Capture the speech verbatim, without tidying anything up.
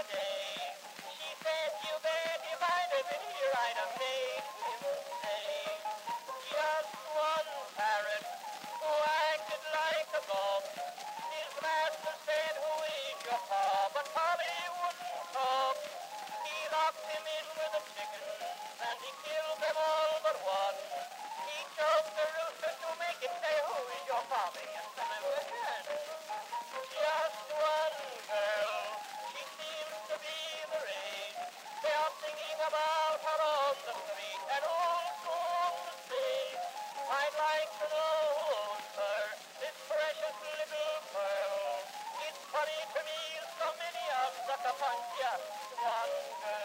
day. She said, you bet if I'd have been here, I'd have made him stay. Just one parrot who acted like a dog. His master said, who is your pa? But Tommy wouldn't talk. He locked him in with the chickens, and he killed them all but one. He choked the rooster to make it say, who is your Tommy? And son of a gun. Just one girl, she seems to be the rage. They are singing about her on the street and also on the stage. I'd like to know who owns her, this precious little pearl. It's funny to me so many of such a punch, just one girl.